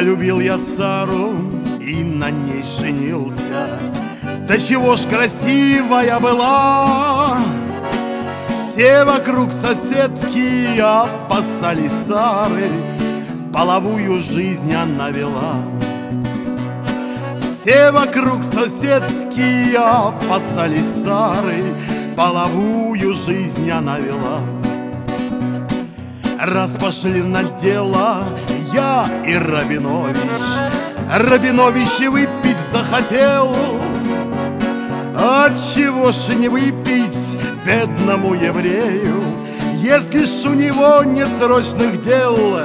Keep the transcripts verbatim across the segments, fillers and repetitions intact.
Полюбил я Сару и на ней женился. Да чего ж красивая была! Все вокруг соседки опасались Сары, половую жизнь она вела. Все вокруг соседки опасались Сары, половую жизнь она вела. Раз пошли на дело я и Рабинович, Рабинович выпить захотел. Отчего ж не выпить бедному еврею, если ж у него не срочных дел?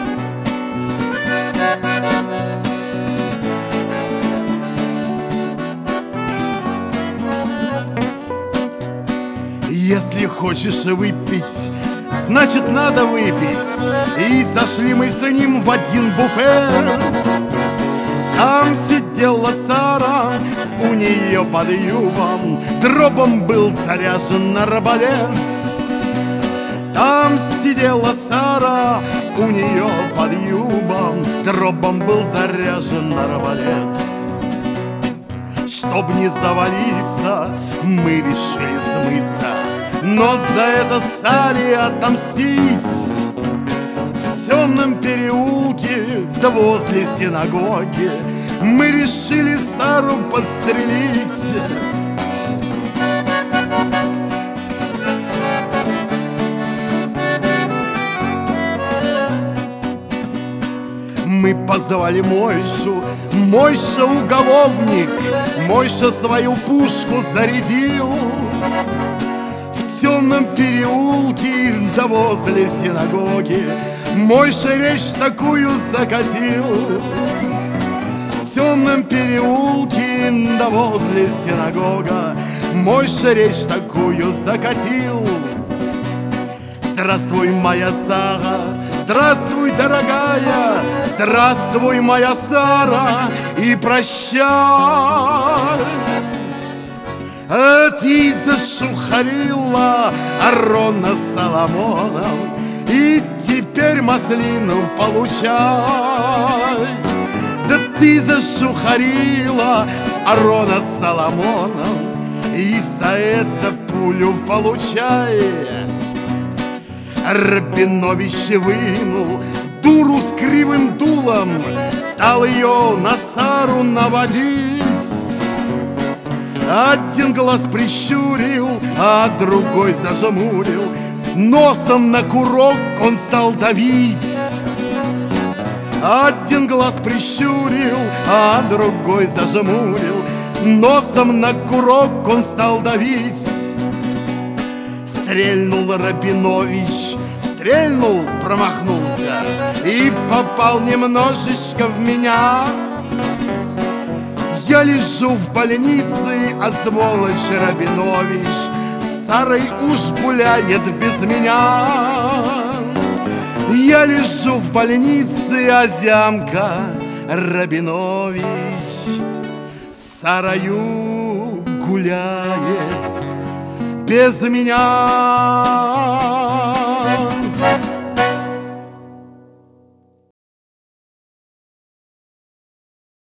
Если хочешь выпить, значит надо выпить. И сошли мы с ним в один буфет. Там сидела Сара, у нее под юбом дробом был заряжен арбалет. Там сидела Сара, у нее под юбом дробом был заряжен арбалет. Чтоб не завалиться, мы решили смыться, но за это Саре отомстить. В темном переулке, да возле синагоги, мы решили Сару подстрелить. Мы позвали Мойшу, Мойша уголовник, Мойша свою пушку зарядил. В темном переулке, да возле синагоги, Мойша речь такую закатил. В темном переулке, да возле синагога, Мойша речь такую закатил. Здравствуй, моя Сара, здравствуй, дорогая, здравствуй, моя Сара, и прощай. А ты зашухарила Арона с Соломоном, и теперь маслину получай. Да ты зашухарила Арона с Соломоном, и за это пулю получай. Рабинович вынул дуру с кривым дулом, стал ее на Сару наводить. Один глаз прищурил, а другой зажмурил, носом на курок он стал давить. Один глаз прищурил, а другой зажмурил, носом на курок он стал давить. Стрельнул Рабинович, стрельнул, промахнулся и попал немножечко в меня. Я лежу в больнице, а сволочь Рабинович с Сарой уж гуляет без меня. Я лежу в больнице, а зямка Рабинович с Сарою гуляет без меня.